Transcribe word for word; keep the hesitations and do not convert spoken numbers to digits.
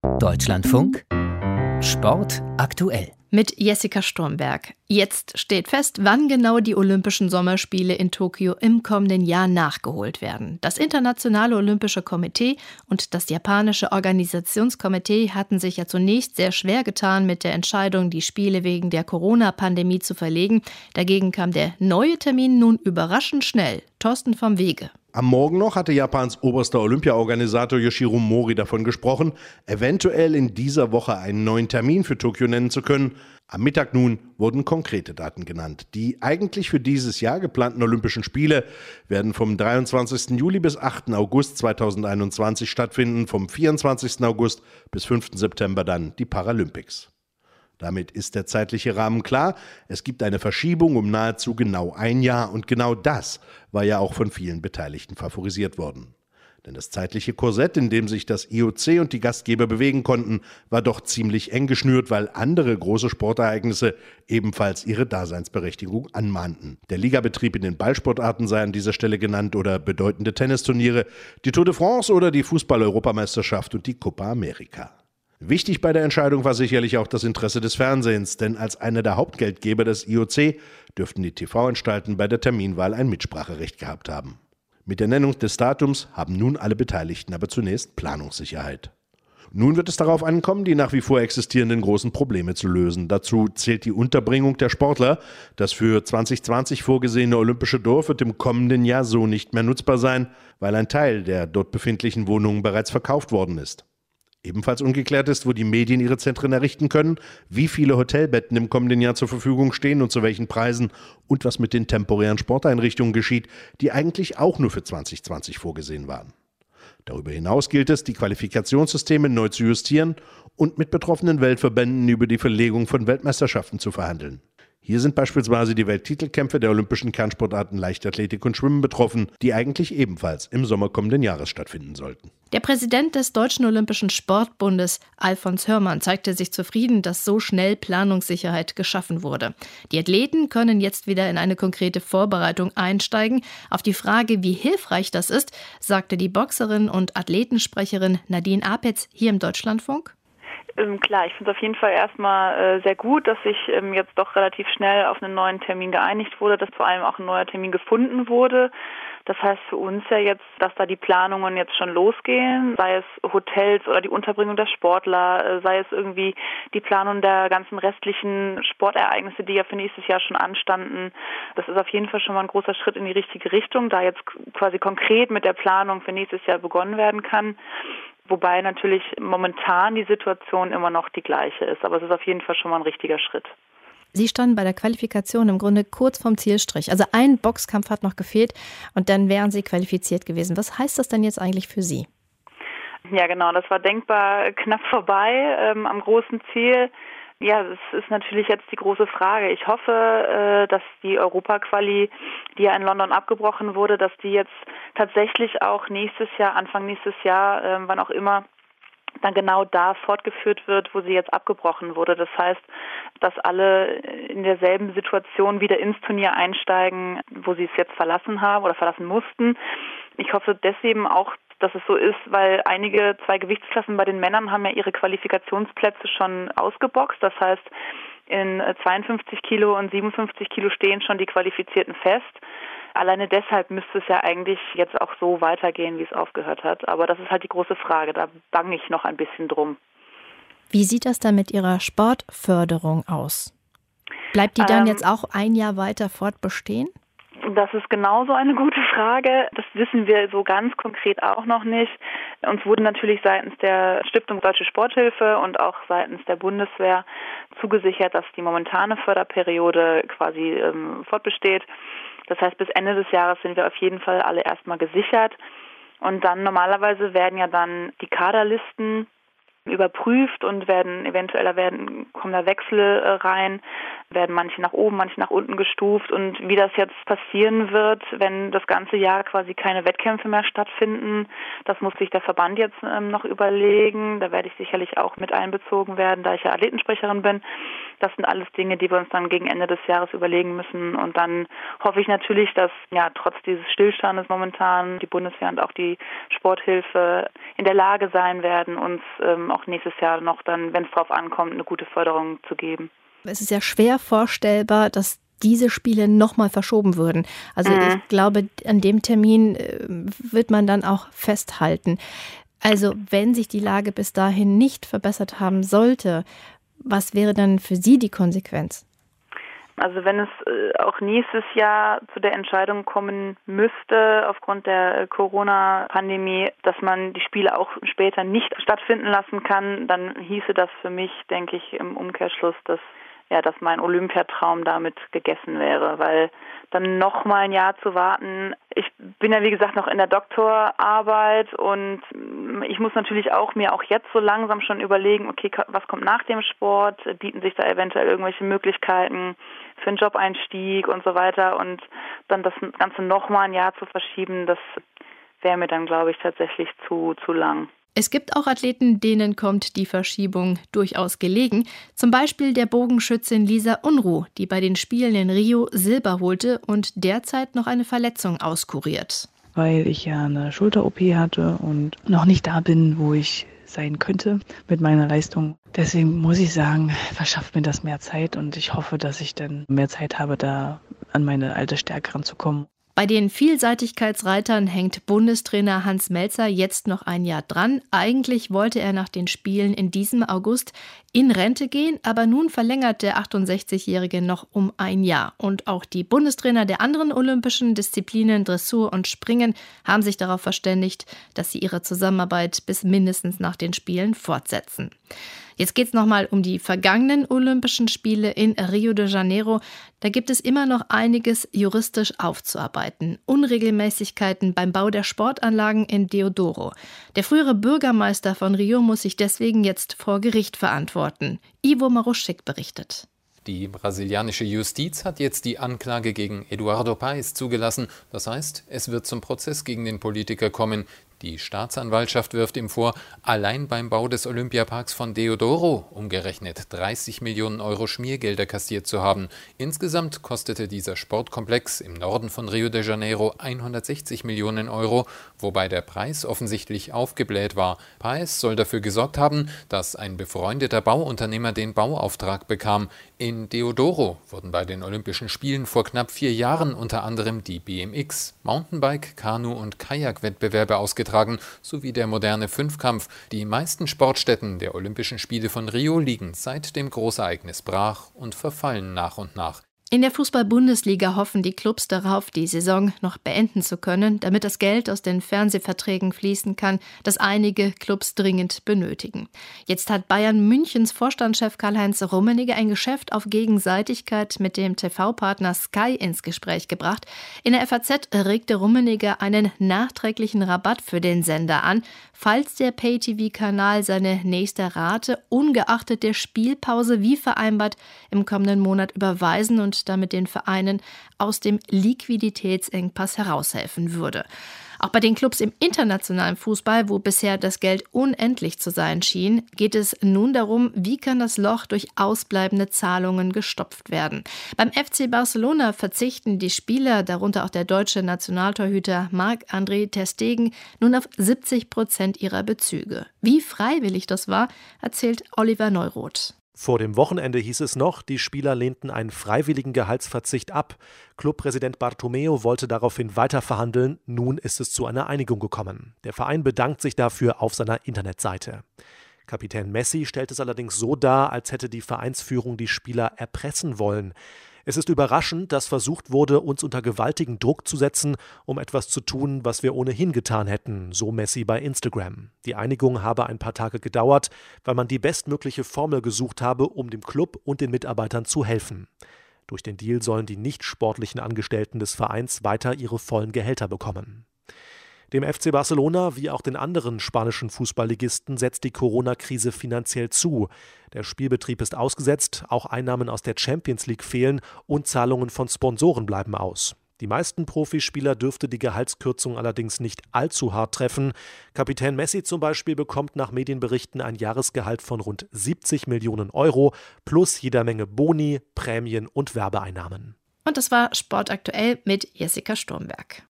Deutschlandfunk Sport aktuell. Mit Jessica Sturmberg. Jetzt steht fest, wann genau die Olympischen Sommerspiele in Tokio im kommenden Jahr nachgeholt werden. Das Internationale Olympische Komitee und das japanische Organisationskomitee hatten sich ja zunächst sehr schwer getan mit der Entscheidung, die Spiele wegen der Corona-Pandemie zu verlegen. Dagegen kam der neue Termin nun überraschend schnell. Thorsten vom Wege. Am Morgen noch hatte Japans oberster Olympiaorganisator Yoshiro Mori davon gesprochen, eventuell in dieser Woche einen neuen Termin für Tokio nennen zu können. Am Mittag nun wurden konkrete Daten genannt. Die eigentlich für dieses Jahr geplanten Olympischen Spiele werden vom dreiundzwanzigsten Juli bis achten August zweitausendeinundzwanzig stattfinden, vom vierundzwanzigsten August bis fünften September dann die Paralympics. Damit ist der zeitliche Rahmen klar. Es gibt eine Verschiebung um nahezu genau ein Jahr und genau das war ja auch von vielen Beteiligten favorisiert worden. Denn das zeitliche Korsett, in dem sich das I O C und die Gastgeber bewegen konnten, war doch ziemlich eng geschnürt, weil andere große Sportereignisse ebenfalls ihre Daseinsberechtigung anmahnten. Der Ligabetrieb in den Ballsportarten sei an dieser Stelle genannt oder bedeutende Tennisturniere, die Tour de France oder die Fußball-Europameisterschaft und die Copa America. Wichtig bei der Entscheidung war sicherlich auch das Interesse des Fernsehens, denn als einer der Hauptgeldgeber des I O C dürften die T V-Anstalten bei der Terminwahl ein Mitspracherecht gehabt haben. Mit der Nennung des Datums haben nun alle Beteiligten aber zunächst Planungssicherheit. Nun wird es darauf ankommen, die nach wie vor existierenden großen Probleme zu lösen. Dazu zählt die Unterbringung der Sportler. Das für zwanzig zwanzig vorgesehene Olympische Dorf wird im kommenden Jahr so nicht mehr nutzbar sein, weil ein Teil der dort befindlichen Wohnungen bereits verkauft worden ist. Ebenfalls ungeklärt ist, wo die Medien ihre Zentren errichten können, wie viele Hotelbetten im kommenden Jahr zur Verfügung stehen und zu welchen Preisen und was mit den temporären Sporteinrichtungen geschieht, die eigentlich auch nur für zwanzig zwanzig vorgesehen waren. Darüber hinaus gilt es, die Qualifikationssysteme neu zu justieren und mit betroffenen Weltverbänden über die Verlegung von Weltmeisterschaften zu verhandeln. Hier sind beispielsweise die Welttitelkämpfe der olympischen Kernsportarten Leichtathletik und Schwimmen betroffen, die eigentlich ebenfalls im Sommer kommenden Jahres stattfinden sollten. Der Präsident des Deutschen Olympischen Sportbundes, Alfons Hörmann, zeigte sich zufrieden, dass so schnell Planungssicherheit geschaffen wurde. Die Athleten können jetzt wieder in eine konkrete Vorbereitung einsteigen. Auf die Frage, wie hilfreich das ist, sagte die Boxerin und Athletensprecherin Nadine Apetz hier im Deutschlandfunk. Ähm, klar, ich finde es auf jeden Fall erstmal äh, sehr gut, dass sich ähm, jetzt doch relativ schnell auf einen neuen Termin geeinigt wurde, dass vor allem auch ein neuer Termin gefunden wurde. Das heißt für uns ja jetzt, dass da die Planungen jetzt schon losgehen, sei es Hotels oder die Unterbringung der Sportler, äh, sei es irgendwie die Planung der ganzen restlichen Sportereignisse, die ja für nächstes Jahr schon anstanden. Das ist auf jeden Fall schon mal ein großer Schritt in die richtige Richtung, da jetzt quasi konkret mit der Planung für nächstes Jahr begonnen werden kann. Wobei natürlich momentan die Situation immer noch die gleiche ist. Aber es ist auf jeden Fall schon mal ein richtiger Schritt. Sie standen bei der Qualifikation im Grunde kurz vorm Zielstrich. Also ein Boxkampf hat noch gefehlt und dann wären Sie qualifiziert gewesen. Was heißt das denn jetzt eigentlich für Sie? Ja genau, das war denkbar knapp vorbei ähm, am großen Ziel. Ja, das ist natürlich jetzt die große Frage. Ich hoffe, äh, dass die Europa-Quali, die ja in London abgebrochen wurde, dass die jetzt tatsächlich auch nächstes Jahr, Anfang nächstes Jahr, äh, wann auch immer, dann genau da fortgeführt wird, wo sie jetzt abgebrochen wurde. Das heißt, dass alle in derselben Situation wieder ins Turnier einsteigen, wo sie es jetzt verlassen haben oder verlassen mussten. Ich hoffe deswegen auch, dass es so ist, weil einige, zwei Gewichtsklassen bei den Männern haben ja ihre Qualifikationsplätze schon ausgeboxt. Das heißt, in zweiundfünfzig Kilo und siebenundfünfzig Kilo stehen schon die Qualifizierten fest. Alleine deshalb müsste es ja eigentlich jetzt auch so weitergehen, wie es aufgehört hat. Aber das ist halt die große Frage. Da bange ich noch ein bisschen drum. Wie sieht das dann mit Ihrer Sportförderung aus? Bleibt die dann ähm, jetzt auch ein Jahr weiter fortbestehen? Das ist genauso eine gute Frage. Das wissen wir so ganz konkret auch noch nicht. Uns wurde natürlich seitens der Stiftung Deutsche Sporthilfe und auch seitens der Bundeswehr zugesichert, dass die momentane Förderperiode quasi ähm, fortbesteht. Das heißt, bis Ende des Jahres sind wir auf jeden Fall alle erstmal gesichert. Und dann normalerweise werden ja dann die Kaderlisten überprüft und werden eventuell, da werden, kommen da Wechsel äh, rein, werden manche nach oben, manche nach unten gestuft. Und wie das jetzt passieren wird, wenn das ganze Jahr quasi keine Wettkämpfe mehr stattfinden, das muss sich der Verband jetzt ähm, noch überlegen. Da werde ich sicherlich auch mit einbezogen werden, da ich ja Athletensprecherin bin. das sind alles Dinge, die wir uns dann gegen Ende des Jahres überlegen müssen. Und dann hoffe ich natürlich, dass ja trotz dieses Stillstandes momentan die Bundeswehr und auch die Sporthilfe in der Lage sein werden, uns ähm, auch nächstes Jahr noch dann, wenn es drauf ankommt, eine gute Förderung zu geben. Es ist ja schwer vorstellbar, dass diese Spiele nochmal verschoben würden. Also mhm. ich glaube, an dem Termin äh, wird man dann auch festhalten. Also wenn sich die Lage bis dahin nicht verbessert haben sollte, was wäre dann für Sie die Konsequenz? Also wenn es äh, auch nächstes Jahr zu der Entscheidung kommen müsste, aufgrund der äh, Corona-Pandemie, dass man die Spiele auch später nicht stattfinden lassen kann, dann hieße das für mich, denke ich, im Umkehrschluss, dass ja, dass mein Olympiatraum damit gegessen wäre, weil dann noch mal ein Jahr zu warten. Ich bin ja wie gesagt noch in der Doktorarbeit und ich muss natürlich auch mir auch jetzt so langsam schon überlegen, okay, was kommt nach dem Sport? Bieten sich da eventuell irgendwelche Möglichkeiten für einen Jobeinstieg und so weiter, und dann das Ganze noch mal ein Jahr zu verschieben, das wäre mir dann, glaube ich, tatsächlich zu zu lang. Es gibt auch Athleten, denen kommt die Verschiebung durchaus gelegen. Zum Beispiel der Bogenschützin Lisa Unruh, die bei den Spielen in Rio Silber holte und derzeit noch eine Verletzung auskuriert. Weil ich ja eine Schulter-O P hatte und noch nicht da bin, wo ich sein könnte mit meiner Leistung. Deswegen muss ich sagen, verschafft mir das mehr Zeit und ich hoffe, dass ich dann mehr Zeit habe, da an meine alte Stärke ranzukommen. Bei den Vielseitigkeitsreitern hängt Bundestrainer Hans Mälzer jetzt noch ein Jahr dran. Eigentlich wollte er nach den Spielen in diesem August in Rente gehen, aber nun verlängert der achtundsechzigjährige noch um ein Jahr. Und auch die Bundestrainer der anderen olympischen Disziplinen Dressur und Springen haben sich darauf verständigt, dass sie ihre Zusammenarbeit bis mindestens nach den Spielen fortsetzen. Jetzt geht es nochmal um die vergangenen Olympischen Spiele in Rio de Janeiro. Da gibt es immer noch einiges juristisch aufzuarbeiten. Unregelmäßigkeiten beim Bau der Sportanlagen in Deodoro. Der frühere Bürgermeister von Rio muss sich deswegen jetzt vor Gericht verantworten. Ivo Maruschik berichtet. Die brasilianische Justiz hat jetzt die Anklage gegen Eduardo Paes zugelassen. Das heißt, es wird zum Prozess gegen den Politiker kommen. Die Staatsanwaltschaft wirft ihm vor, allein beim Bau des Olympiaparks von Deodoro umgerechnet dreißig Millionen Euro Schmiergelder kassiert zu haben. Insgesamt kostete dieser Sportkomplex im Norden von Rio de Janeiro hundertsechzig Millionen Euro, wobei der Preis offensichtlich aufgebläht war. Paes soll dafür gesorgt haben, dass ein befreundeter Bauunternehmer den Bauauftrag bekam. In Deodoro wurden bei den Olympischen Spielen vor knapp vier Jahren unter anderem die B M X, Mountainbike, Kanu- und Kajak-Wettbewerbe ausgetragen, sowie der moderne Fünfkampf. Die meisten Sportstätten der Olympischen Spiele von Rio liegen seit dem Großereignis brach und verfallen nach und nach. In der Fußball-Bundesliga hoffen die Clubs darauf, die Saison noch beenden zu können, damit das Geld aus den Fernsehverträgen fließen kann, das einige Clubs dringend benötigen. Jetzt hat Bayern Münchens Vorstandschef Karl-Heinz Rummenigge ein Geschäft auf Gegenseitigkeit mit dem T V-Partner Sky ins Gespräch gebracht. In der F A Z regte Rummenigge einen nachträglichen Rabatt für den Sender an, falls der Pay-T V-Kanal seine nächste Rate ungeachtet der Spielpause wie vereinbart im kommenden Monat überweisen und damit den Vereinen aus dem Liquiditätsengpass heraushelfen würde. Auch bei den Clubs im internationalen Fußball, wo bisher das Geld unendlich zu sein schien, geht es nun darum, wie kann das Loch durch ausbleibende Zahlungen gestopft werden. Beim F C Barcelona verzichten die Spieler, darunter auch der deutsche Nationaltorhüter Marc-André ter Stegen, nun auf siebzig Prozent ihrer Bezüge. Wie freiwillig das war, erzählt Oliver Neuroth. Vor dem Wochenende hieß es noch, die Spieler lehnten einen freiwilligen Gehaltsverzicht ab. Clubpräsident Bartomeu wollte daraufhin weiterverhandeln. Nun ist es zu einer Einigung gekommen. Der Verein bedankt sich dafür auf seiner Internetseite. Kapitän Messi stellt es allerdings so dar, als hätte die Vereinsführung die Spieler erpressen wollen. Es ist überraschend, dass versucht wurde, uns unter gewaltigen Druck zu setzen, um etwas zu tun, was wir ohnehin getan hätten, so Messi bei Instagram. Die Einigung habe ein paar Tage gedauert, weil man die bestmögliche Formel gesucht habe, um dem Club und den Mitarbeitern zu helfen. Durch den Deal sollen die nicht sportlichen Angestellten des Vereins weiter ihre vollen Gehälter bekommen. Dem F C Barcelona wie auch den anderen spanischen Fußballligisten setzt die Corona-Krise finanziell zu. Der Spielbetrieb ist ausgesetzt, auch Einnahmen aus der Champions League fehlen und Zahlungen von Sponsoren bleiben aus. Die meisten Profispieler dürfte die Gehaltskürzung allerdings nicht allzu hart treffen. Kapitän Messi zum Beispiel bekommt nach Medienberichten ein Jahresgehalt von rund siebzig Millionen Euro plus jeder Menge Boni, Prämien und Werbeeinnahmen. Und das war Sport aktuell mit Jessica Sturmberg.